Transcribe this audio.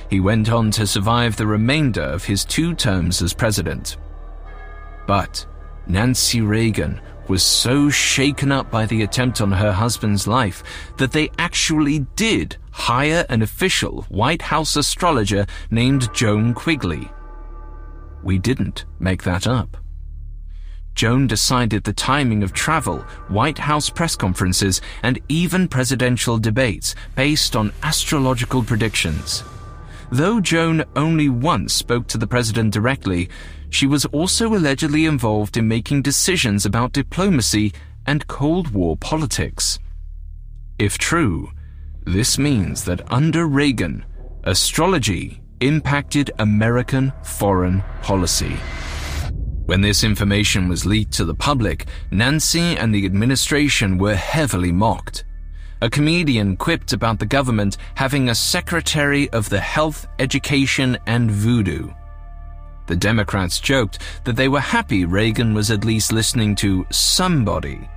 he went on to survive the remainder of his 2 terms as president. But Nancy Reagan was so shaken up by the attempt on her husband's life that they actually did hire an official White House astrologer named Joan Quigley. We didn't make that up. Joan decided the timing of travel, White House press conferences, and even presidential debates based on astrological predictions. Though Joan only once spoke to the president directly, she was also allegedly involved in making decisions about diplomacy and Cold War politics. If true, this means that under Reagan, astrology impacted American foreign policy. When this information was leaked to the public, Nancy and the administration were heavily mocked. A comedian quipped about the government having a secretary of the health, education, and voodoo. The Democrats joked that they were happy Reagan was at least listening to somebody